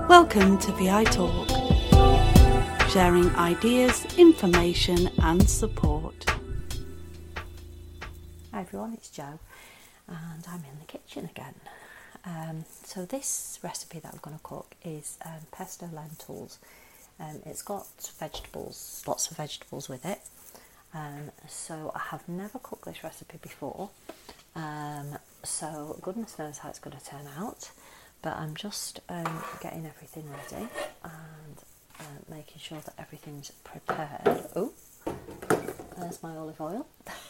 Welcome to VI Talk, sharing ideas, information and support. Hi everyone, it's Jo and I'm in the kitchen again. So this recipe that I'm going to cook is pesto lentils. It's got vegetables, lots of vegetables with it. So I have never cooked this recipe before, so goodness knows how it's going to turn out. But I'm just getting everything ready and making sure that everything's prepared. Oh, there's my olive oil.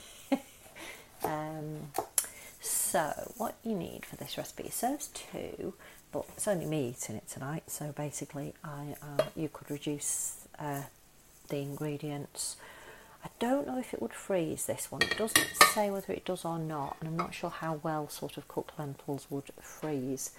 So what you need for this recipe, it serves two, but it's only me eating it tonight. So basically, you could reduce the ingredients. I don't know if it would freeze this one. It doesn't say whether it does or not, and I'm not sure how well sort of cooked lentils would freeze.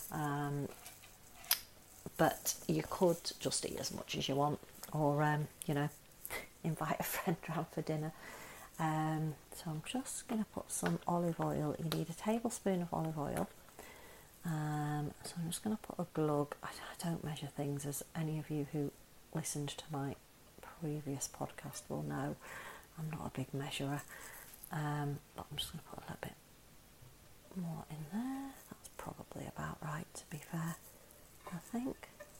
But you could just eat as much as you want, or invite a friend round for dinner. So I'm just going to put some olive oil. You need a tablespoon of olive oil. So I'm just going to put a glug. I don't measure things, as any of you who listened to my previous podcast will know. I'm not a big measurer, but I'm just going to put a little bit more in there. That's probably about right, to be fair, I think.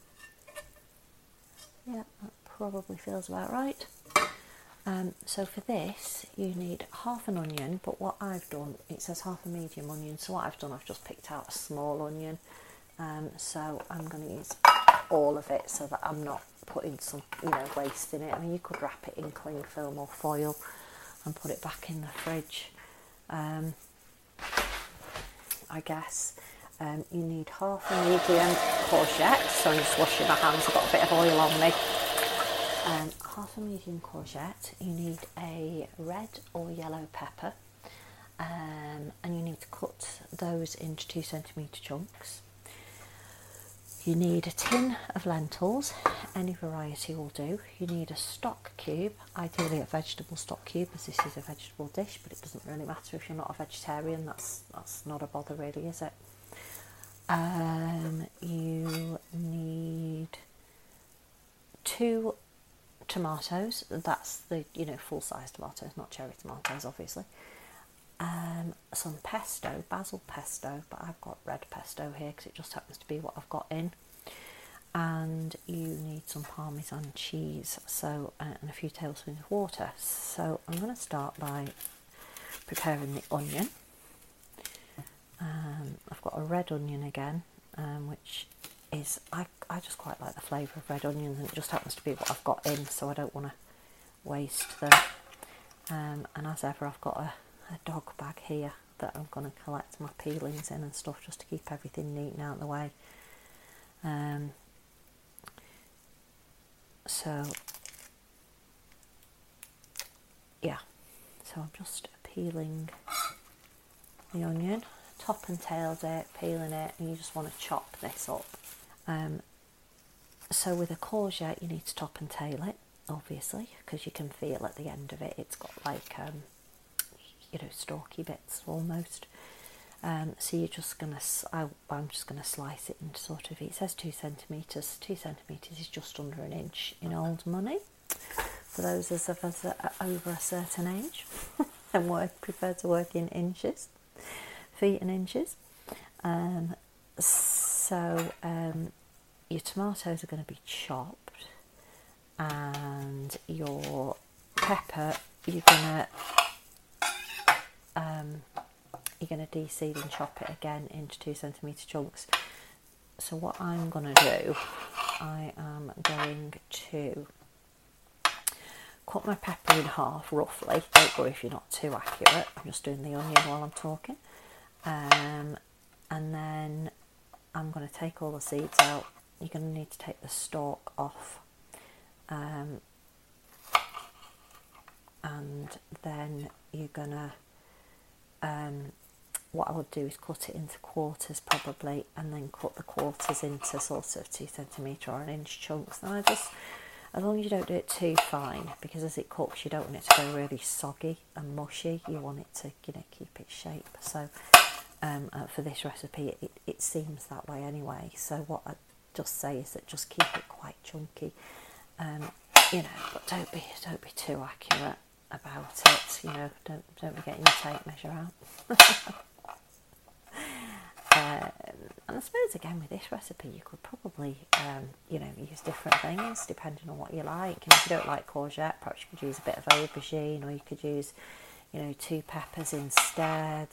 Yeah, that probably feels about right. So for this, you need half an onion, but what I've done, it says half a medium onion, so what I've done, I've just picked out a small onion. So I'm going to use all of it so that I'm not putting some, waste in it. I mean, you could wrap it in cling film or foil and put it back in the fridge, I guess. You need half a medium courgette, so I'm just washing my hands, I've got a bit of oil on me. Half a medium courgette, you need a red or yellow pepper, and you need to cut those into 2 centimetre chunks. You need a tin of lentils, any variety will do. You need a stock cube, ideally a vegetable stock cube, as this is a vegetable dish, but it doesn't really matter if you're not a vegetarian, that's not a bother really, is it? You need 2 tomatoes, that's the full-size tomatoes, not cherry tomatoes obviously. Some pesto, basil pesto, but I've got red pesto here because it just happens to be what I've got in. And you need some Parmesan cheese, so and a few tablespoons of water. So I'm going to start by preparing the onion. I've got a red onion again, which is, I just quite like the flavour of red onions, and it just happens to be what I've got in, so I don't want to waste them. And as ever, I've got a dog bag here that I'm going to collect my peelings in and stuff, just to keep everything neat and out of the way. So I'm just peeling the onion, top and tails it, peeling it, and you just want to chop this up. So with a courgette, you need to top and tail it, obviously, because you can feel at the end of it, it's got like, stalky bits almost. So you're just going to, I'm just going to slice it into sort of, it says 2 centimetres. 2 centimetres is just under an inch in old money, for those of us that are over a certain age and prefer to work in inches, feet and inches. Your tomatoes are going to be chopped, and your pepper you're going to de-seed and chop it again into 2 centimetre chunks. So what I'm going to do, I am going to cut my pepper in half roughly. Don't worry if you're not too accurate, I'm just doing the onion while I'm talking. And then I'm going to take all the seeds out. You're going to need to take the stalk off, and then you're going to, what I would do is cut it into quarters probably, and then cut the quarters into sort of 2 centimetre or an inch chunks. And as long as you don't do it too fine, because as it cooks you don't want it to go really soggy and mushy, you want it to keep its shape. So for this recipe it seems that way anyway. So what just say is that just keep it quite chunky, but don't be too accurate about it. Don't be getting your tape measure out. And I suppose again with this recipe you could probably use different things depending on what you like. And if you don't like courgette, perhaps you could use a bit of aubergine, or you could use 2 peppers instead.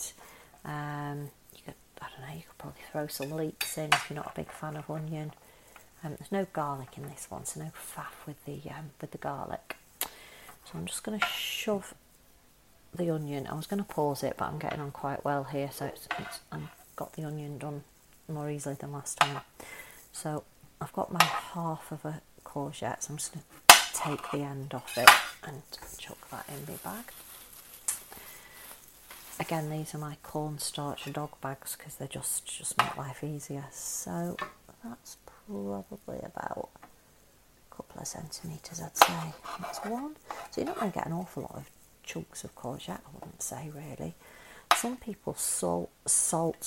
You could probably throw some leeks in if you're not a big fan of onion. There's no garlic in this one, so no faff with the garlic. So I'm just going to shove the onion. I was going to pause it, but I'm getting on quite well here, so I've got the onion done more easily than last time. So I've got my half of a courgette, so I'm just going to take the end off it and chuck that in my bag. Again, these are my cornstarch dog bags because they just make life easier. So that's probably about a couple of centimetres, I'd say. That's one. So you're not going to get an awful lot of chunks of courgette, I wouldn't say, really. Some people salt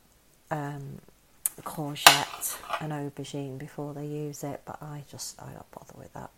courgette and aubergine before they use it, but I don't bother with that.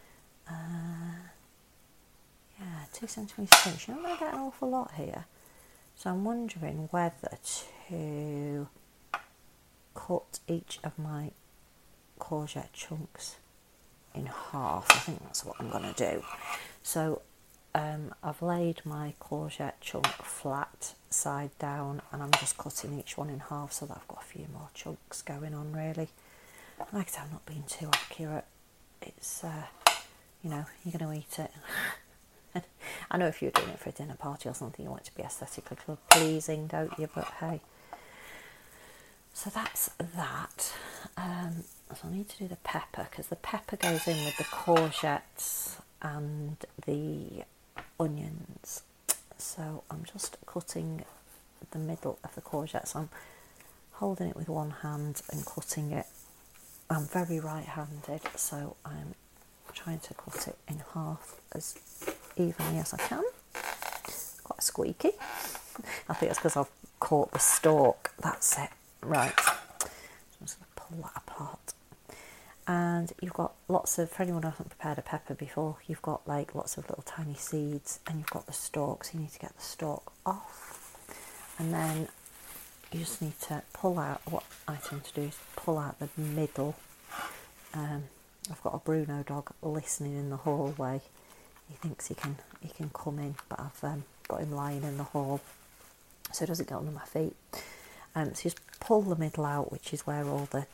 2 centimetres pinch. You're not going to get an awful lot here. So I'm wondering whether to cut each of my courgette chunks in half. I think that's what I'm going to do. So I've laid my courgette chunk flat side down, and I'm just cutting each one in half so that I've got a few more chunks going on, really. Like I said, I'm not being too accurate. It's, you're going to eat it. I know if you're doing it for a dinner party or something, you want it to be aesthetically pleasing, don't you? But hey. So that's that. So I need to do the pepper, because the pepper goes in with the courgettes and the onions. So I'm just cutting the middle of the courgette. So I'm holding it with one hand and cutting it. I'm very right-handed, so I'm trying to cut it in half as evenly as I can. Quite squeaky. I think it's because I've caught the stalk. That's it. Right. So I'm just going to pull that apart. And you've got lots of, for anyone who hasn't prepared a pepper before, you've got like lots of little tiny seeds, and you've got the stalk, so you need to get the stalk off. And then you just need to pull out, what I tend to do is pull out the middle. I've got a Bruno dog listening in the hallway. He thinks he can come in, but I've got him lying in the hall so he doesn't get under my feet. So you just pull the middle out, which is where all the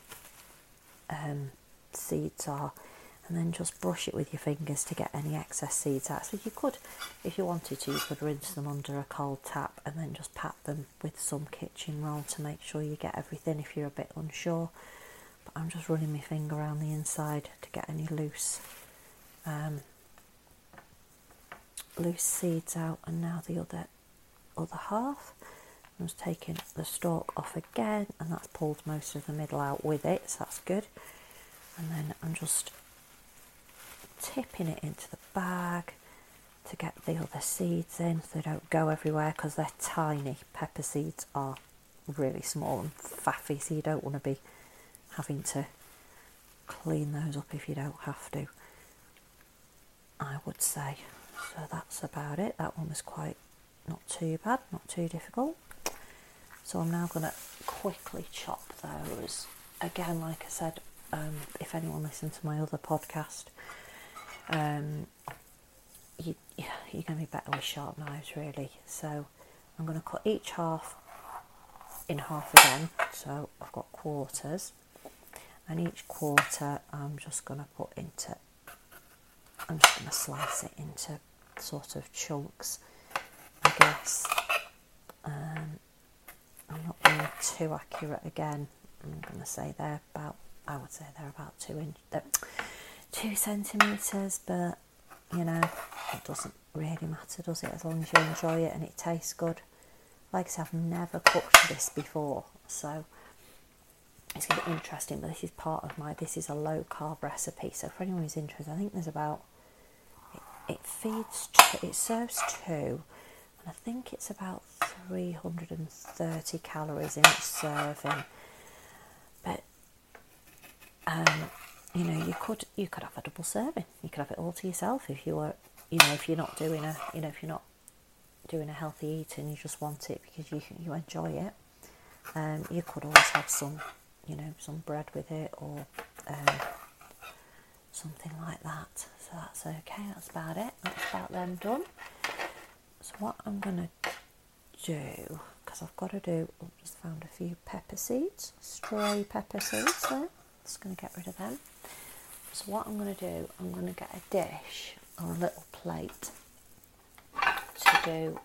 seeds are, and then just brush it with your fingers to get any excess seeds out. So you could, if you wanted to, you could rinse them under a cold tap and then just pat them with some kitchen roll to make sure you get everything if you're a bit unsure. But I'm just running my finger around the inside to get any loose seeds out. And now the other half, I'm just taking the stalk off again, and that's pulled most of the middle out with it, so that's good. And then I'm just tipping it into the bag to get the other seeds in so they don't go everywhere, because they're tiny. Pepper seeds are really small and faffy, so you don't want to be having to clean those up if you don't have to, I would say. So that's about it. That one was quite not too bad, not too difficult. So I'm now going to quickly chop those. Again, like I said, if anyone listened to my other podcast, you're going to be better with sharp knives, really. So I'm going to cut each half in half again. So I've got quarters, and each quarter I'm just going to slice it into sort of chunks, I guess. I'm not being too accurate again. I'm going to say I would say they're about 2 centimetres, but it doesn't really matter, does it, as long as you enjoy it and it tastes good. Like I said, I've never cooked this before, so it's going to be interesting, but this is part of this is a low carb recipe, so for anyone who's interested, I think there's about, it serves 2, and I think it's about 330 calories in each serving. But You know, you could have a double serving. You could have it all to yourself if you were, you know, if you're not doing a healthy eating, you just want it because you enjoy it. You could always have some, you know, some bread with it or something like that. So that's okay. That's about it. That's about them done. So what I'm gonna do, because I've got to do, I've just found a few pepper seeds, stray pepper seeds there. Just going to get rid of them. So what I'm going to do, I'm going to get a dish or a little plate to do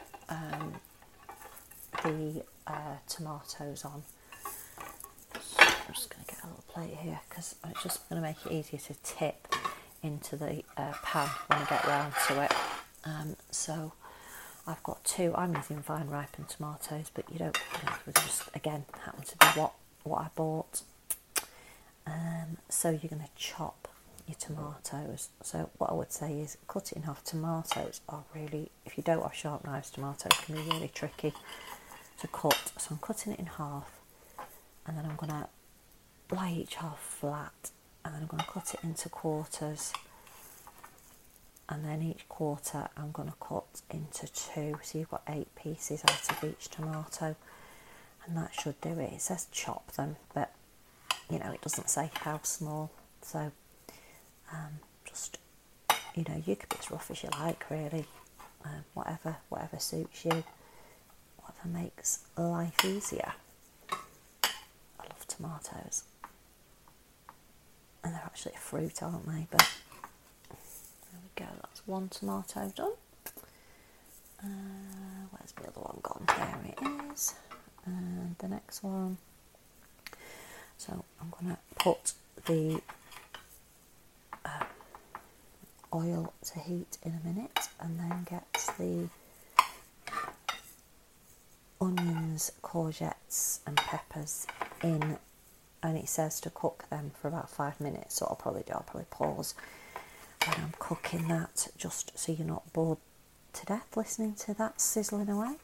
the tomatoes on. So I'm just going to get a little plate here because it's just going to make it easier to tip into the pan when I get round to it. So I've got two. I'm using vine ripened tomatoes, but you don't. It just again happen to be what I bought. So you're going to chop your tomatoes. So what I would say is cut it in half. Tomatoes are really, if you don't have sharp knives, tomatoes can be really tricky to cut. So I'm cutting it in half, and then I'm going to lay each half flat, and then I'm going to cut it into quarters. And then each quarter I'm going to cut into two. So you've got 8 pieces out of each tomato. And that should do it. It says chop them, but you know, it doesn't say how small. So just, you know, you could be as rough as you like, really. Whatever suits you. Whatever makes life easier. I love tomatoes. And they're actually a fruit, aren't they? But go, that's one tomato done. Where's the other one gone? There it is. And the next one. So I'm going to put the oil to heat in a minute, and then get the onions, courgettes and peppers in, and it says to cook them for about 5 minutes, so I'll probably pause when I'm cooking that, just so you're not bored to death listening to that sizzling away.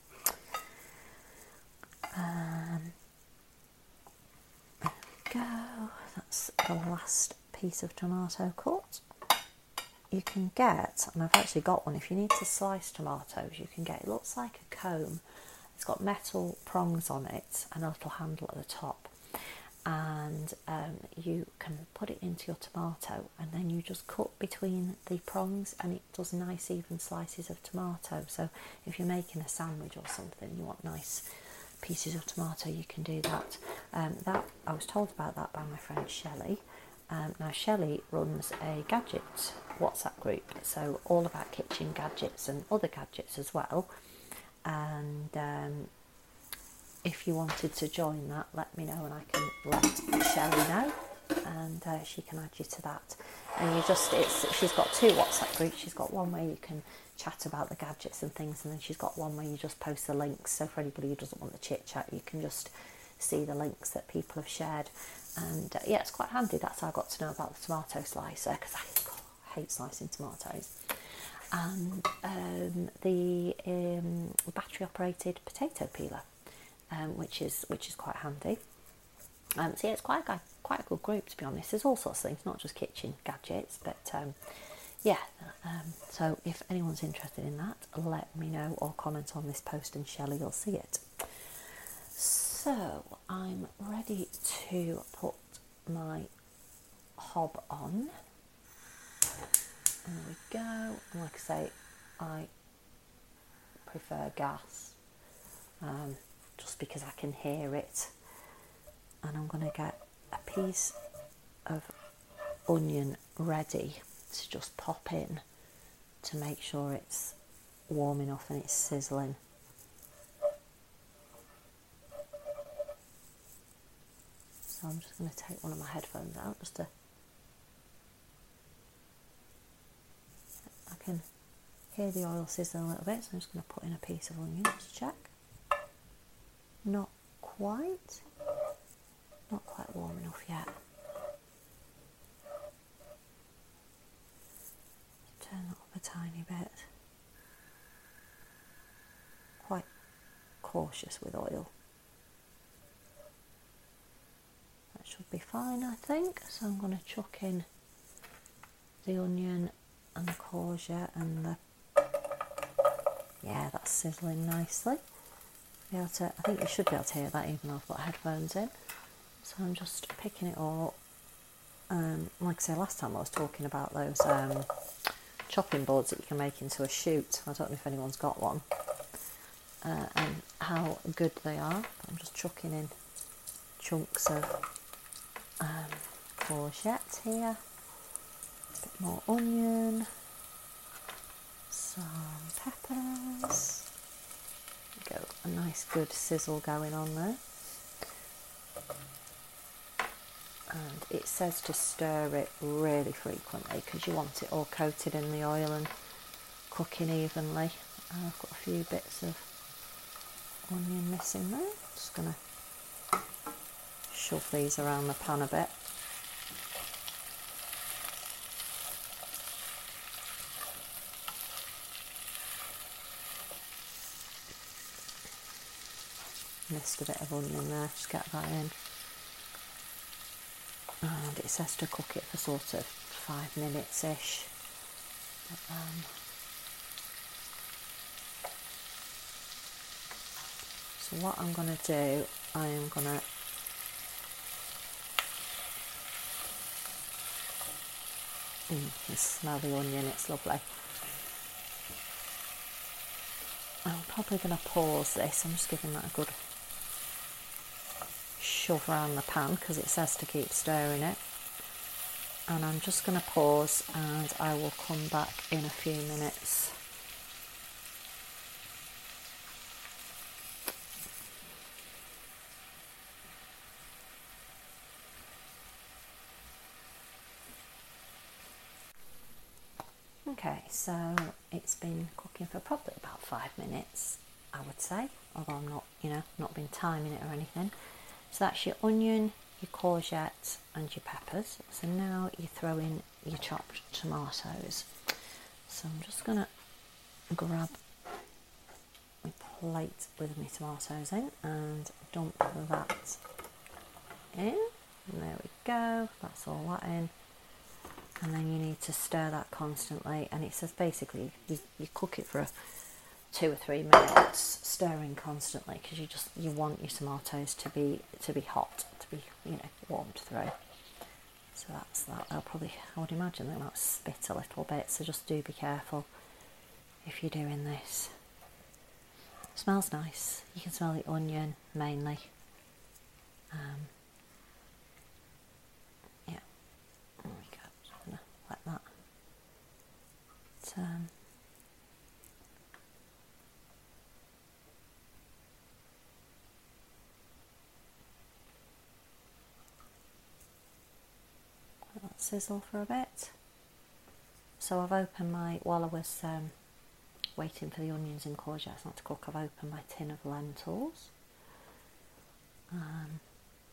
There we go. That's the last piece of tomato cut. You can get, and I've actually got one, if you need to slice tomatoes, you can get, it looks like a comb. It's got metal prongs on it and a little handle at the top. And you can put it into your tomato, and then you just cut between the prongs, and it does nice even slices of tomato. So if you're making a sandwich or something, you want nice pieces of tomato, you can do that. That I was told about that by my friend Shelley. Now Shelley runs a gadget WhatsApp group, so all about kitchen gadgets and other gadgets as well. And if you wanted to join that, let me know and I can let Shelley know, and she can add you to that. And you just, she's got 2 WhatsApp groups. She's got one where you can chat about the gadgets and things, and then she's got one where you just post the links. So for anybody who doesn't want the chit chat, you can just see the links that people have shared. And yeah, it's quite handy. That's how I got to know about the tomato slicer, because I hate slicing tomatoes. And the battery operated potato peeler. Which is quite handy. So yeah, it's quite a good group, to be honest. There's all sorts of things, not just kitchen gadgets, but yeah. So if anyone's interested in that, let me know or comment on this post, and Shelley will see it. So I'm ready to put my hob on. There we go. And like I say, I prefer gas. Just because I can hear it. And I'm going to get a piece of onion ready to just pop in to make sure it's warm enough and it's sizzling. So I'm just going to take one of my headphones out just to, I can hear the oil sizzling a little bit, so I'm just going to put in a piece of onion just to check. Not quite warm enough yet. Turn that up a tiny bit. Quite cautious with oil. That should be fine, I think. So I'm going to chuck in the onion and the courgette and yeah, that's sizzling nicely. I think you should be able to hear that even though I've got headphones in. So I'm just picking it all up. Like I say, last time I was talking about those chopping boards that you can make into a shoot. I don't know if anyone's got one. And how good they are. I'm just chucking in chunks of courgette here, a bit more onion, some peppers. Go a nice good sizzle going on there. And it says to stir it really frequently because you want it all coated in the oil and cooking evenly. And I've got a few bits of onion missing there. Just going to shove these around the pan a bit. Missed a bit of onion there, just get that in. And it says to cook it for sort of 5 minutes-ish. So what I'm going to do, I am going to you smell the onion, it's lovely. I'm probably going to pause this. I'm just giving that a good shove around the pan because it says to keep stirring it. And I'm just going to pause and I will come back in a few minutes. Okay, so it's been cooking for probably about 5 minutes, I would say, although I'm not, not been timing it or anything. So that's your onion, your courgette and your peppers. So now you throw in your chopped tomatoes. So I'm just going to grab my plate with my tomatoes in and dump that in. And there we go, that's all that in. And then you need to stir that constantly, and it says basically you cook it for 2 or 3 minutes, stirring constantly because you want your tomatoes to be hot, to be warmed through. So that's that. I would imagine they might spit a little bit, so just do be careful if you're doing this. It smells nice. You can smell the onion mainly. Yeah, there we go. Just gonna let that. Let that sizzle for a bit. So I've opened while I was waiting for the onions and courgettes not to cook, I've opened my tin of lentils. And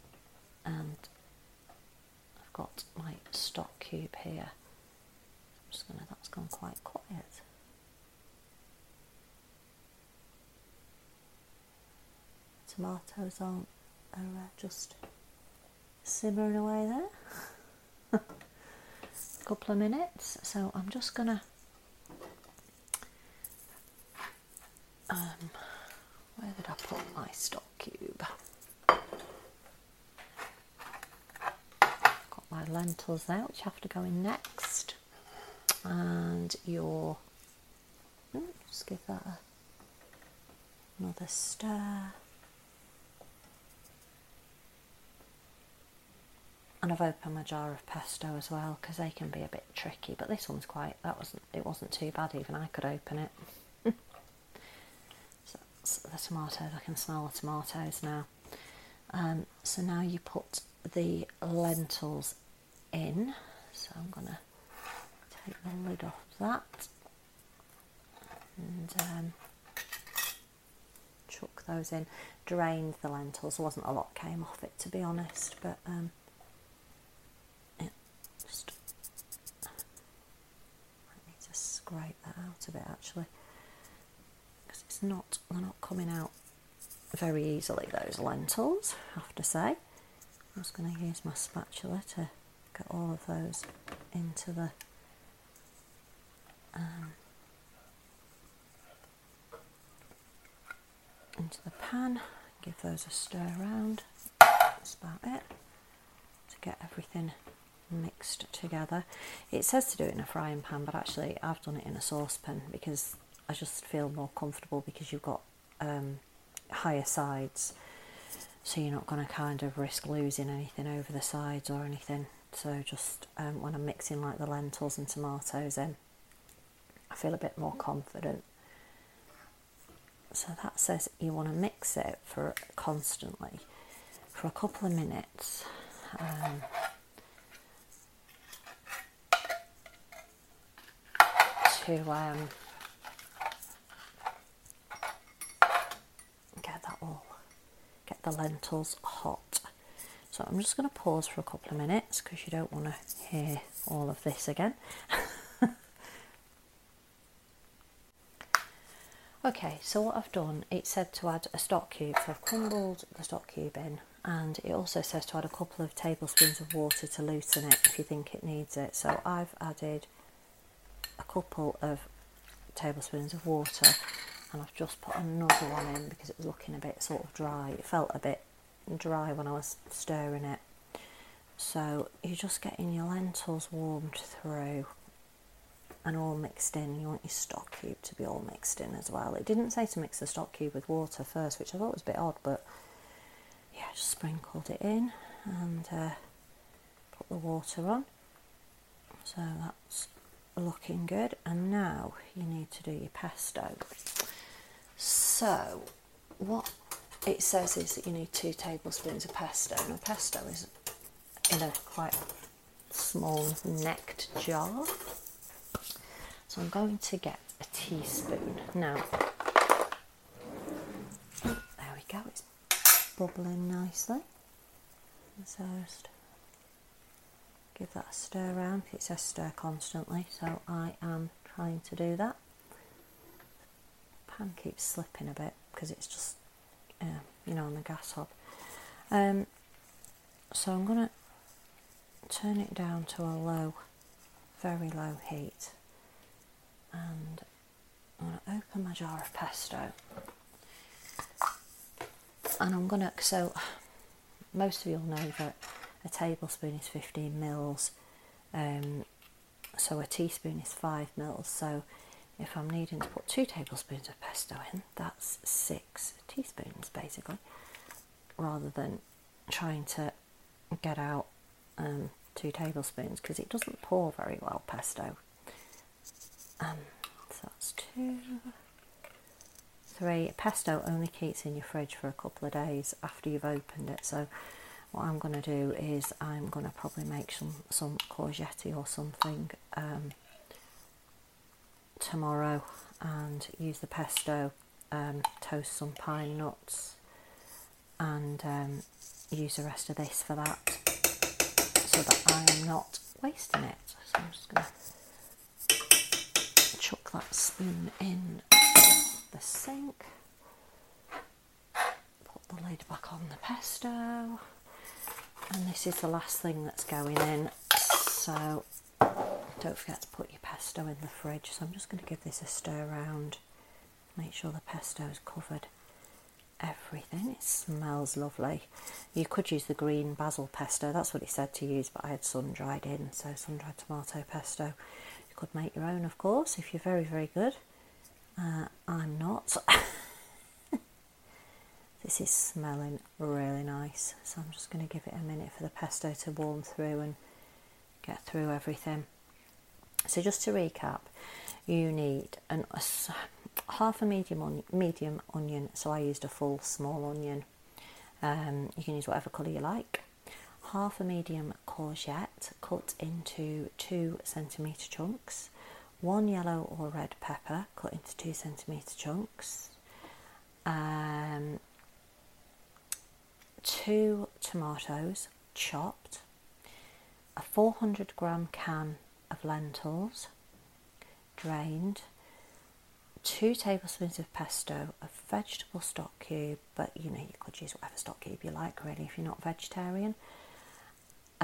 I've got my stock cube here. That's gone quite quiet. Tomatoes are just simmering away there. A couple of minutes, so I'm just gonna where did I put my stock cube? Got my lentils there, which have to go in next, and just give that another stir. And I've opened my jar of pesto as well because they can be a bit tricky, but this one's it wasn't too bad, even I could open it. So the tomatoes, I can smell the tomatoes now. So now you put the lentils in. So I'm going to take the lid off that and chuck those in. Drained the lentils. There wasn't a lot came off it, to be honest, but I need to scrape that out a bit actually, because they're not coming out very easily, those lentils, I have to say. I'm just going to use my spatula to get all of those into the pan. Give those a stir around. That's about it, to get everything mixed together. It says to do it in a frying pan, but actually I've done it in a saucepan because I just feel more comfortable, because you've got higher sides, so you're not going to kind of risk losing anything over the sides or anything. So just when I'm mixing like the lentils and tomatoes in, I feel a bit more confident. So that says you want to mix it for constantly for a couple of minutes. To get the lentils hot. So I'm just going to pause for a couple of minutes because you don't want to hear all of this again. Okay, so what I've done, it said to add a stock cube, so I've crumbled the stock cube in, and it also says to add a couple of tablespoons of water to loosen it if you think it needs it. So I've added a couple of tablespoons of water, and I've just put another one in because it was looking a bit sort of dry. It felt a bit dry when I was stirring it. So you're just getting your lentils warmed through and all mixed in. You want your stock cube to be all mixed in as well. It didn't say to mix the stock cube with water first, which I thought was a bit odd, but yeah, just sprinkled it in and put the water on. So that's looking good. And now you need to do your pesto. So what it says is that you need 2 tablespoons of pesto. Now pesto is in a quite small necked jar. So I'm going to get a teaspoon. Now, there we go, it's bubbling nicely. So just give that a stir around. It says stir constantly, so I am trying to do that. The pan keeps slipping a bit because it's just, on the gas hob. So I'm going to turn it down to a low, very low heat. And I'm going to open my jar of pesto, and I'm going to, so most of you'll know that a tablespoon is 15 mils, so a teaspoon is 5 mils, so if I'm needing to put 2 tablespoons of pesto in, that's 6 teaspoons basically, rather than trying to get out 2 tablespoons, because it doesn't pour very well, pesto. So that's 2, 3. Pesto only keeps in your fridge for a couple of days after you've opened it. So what I'm going to do is I'm going to probably make some courgette or something tomorrow and use the pesto, toast some pine nuts, and use the rest of this for that, so that I am not wasting it. So I'm just going to chuck that spoon in the sink, put the lid back on the pesto, and this is the last thing that's going in, so don't forget to put your pesto in the fridge. So I'm just going to give this a stir around, make sure the pesto is covered everything. It smells lovely. You could use the green basil pesto, that's what it said to use, but I had sun-dried in, so sun-dried tomato pesto. Could make your own, of course, if you're very, very good. I'm not. This is smelling really nice, so I'm just going to give it a minute for the pesto to warm through and get through everything. So just to recap, you need half a medium onion, so I used a full small onion. You can use whatever colour you like. Half a medium courgette cut into 2 centimetre chunks, 1 yellow or red pepper cut into 2 centimetre chunks, 2 tomatoes chopped, a 400 gram can of lentils drained, 2 tablespoons of pesto, a vegetable stock cube, but you could use whatever stock cube you like really if you're not vegetarian.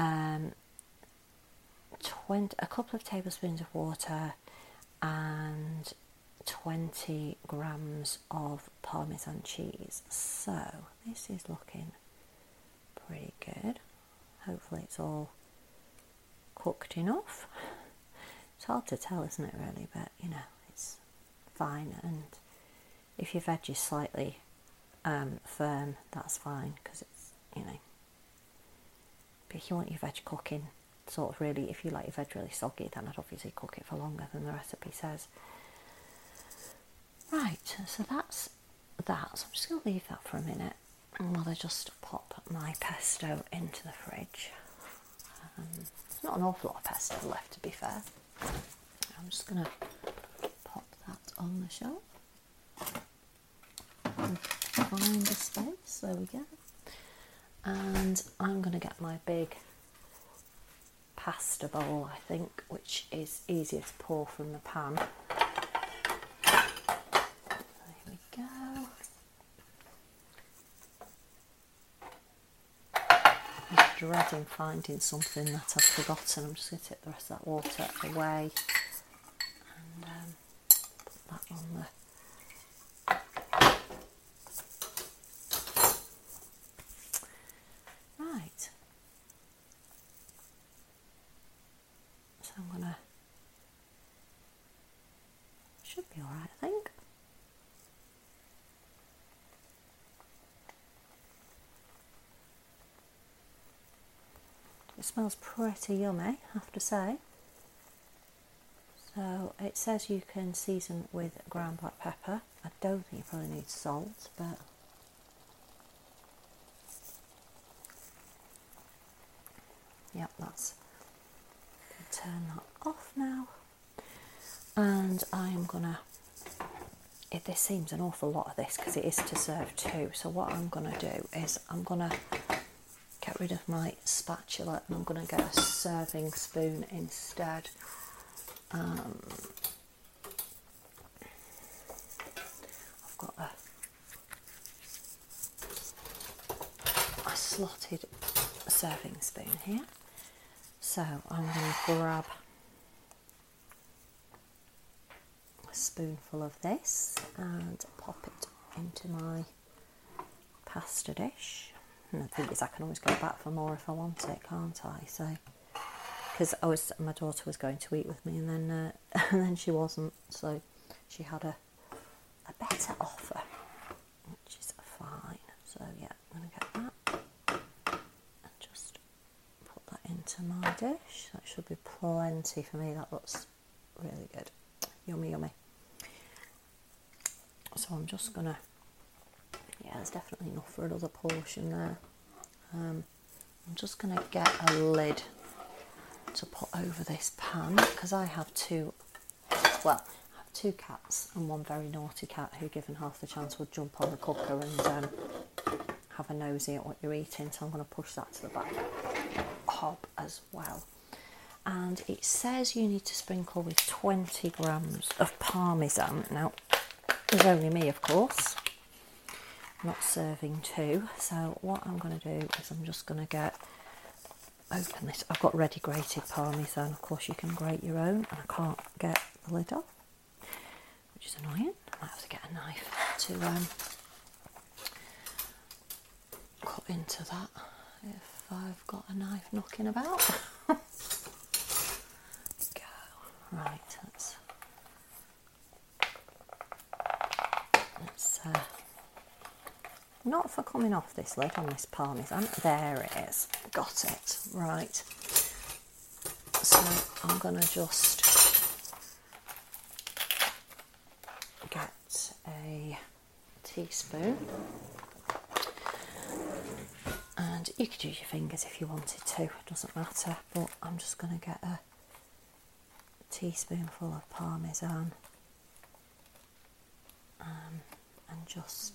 a couple of tablespoons of water and 20 grams of Parmesan cheese. So this is looking pretty good. Hopefully it's all cooked enough. It's hard to tell, isn't it, really, but you know, it's fine. And if your veg is slightly firm, that's fine, because it's, you know, but if you want your veg cooking sort of really, if you like your veg really soggy, then I'd obviously cook it for longer than the recipe says. Right, so that's that. So I'm just going to leave that for a minute while I just pop my pesto into the fridge. There's not an awful lot of pesto left, to be fair. I'm just going to pop that on the shelf and find a space. There we go. And I'm going to get my big pasta bowl, I think, which is easier to pour from the pan. There we go. I'm dreading finding something that I've forgotten. I'm just going to take the rest of that water away and put that on the right. So I'm gonna, should be alright, I think. It smells pretty yummy, I have to say. So it says you can season with ground black pepper. I don't think you probably need salt, but yep, that's, turn that off now. And I'm gonna, this seems an awful lot of this because it is to serve two. So what I'm gonna do is I'm gonna get rid of my spatula and I'm gonna get a serving spoon instead. I've got a slotted serving spoon here. So I'm going to grab a spoonful of this and pop it into my pasta dish. And the thing is, I can always go back for more if I want it, can't I? So, because my daughter was going to eat with me, and then she wasn't, so she had a better offer, which is fine. So yeah, I'm going to get that and just put that into my dish. That should be plenty for me. That looks really good. Yummy, yummy. So I'm just going to, yeah, there's definitely enough for another portion there. I'm just going to get a lid to put over this pan because I have two cats and one very naughty cat who, given half the chance, would jump on the cooker and have a nosy at what you're eating. So I'm going to push that to the back hob as well. And it says you need to sprinkle with 20 grams of Parmesan. Now, there's only me, of course, not serving two. So what I'm going to do is I'm just going to open this. I've got ready grated Parmesan. Of course, you can grate your own, and I can't get the lid off, which is annoying. I might have to get a knife to cut into that if I've got a knife knocking about. Go. Right, let's not for coming off this lid on this Parmesan. There it is. Got it. Right. So I'm going to just get a teaspoon. And you could use your fingers if you wanted to. It doesn't matter. But I'm just going to get a teaspoonful of Parmesan. And just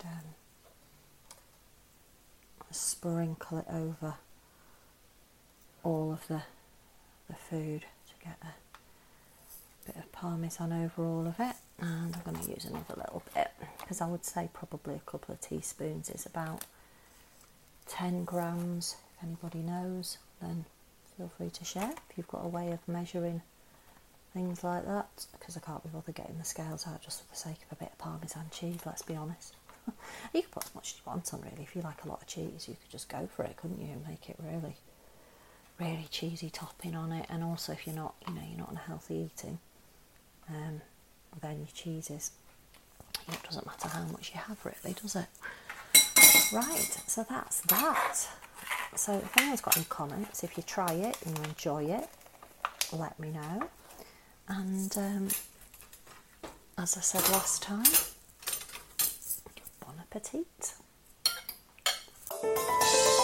sprinkle it over all of the food to get a bit of Parmesan over all of it. And I'm going to use another little bit because I would say probably a couple of teaspoons is about 10 grams. If anybody knows, then feel free to share if you've got a way of measuring things like that, because I can't be bothered getting the scales out just for the sake of a bit of Parmesan cheese, let's be honest. You can put as much as you want on, really. If you like a lot of cheese, you could just go for it, couldn't you, and make it really, really cheesy topping on it. And also, if you're not, you're not on a healthy eating, then your cheeses, it doesn't matter how much you have, really, does it? Right, so that's that. So if anyone's got any comments, if you try it and you enjoy it, let me know. And as I said last time, bon appetit.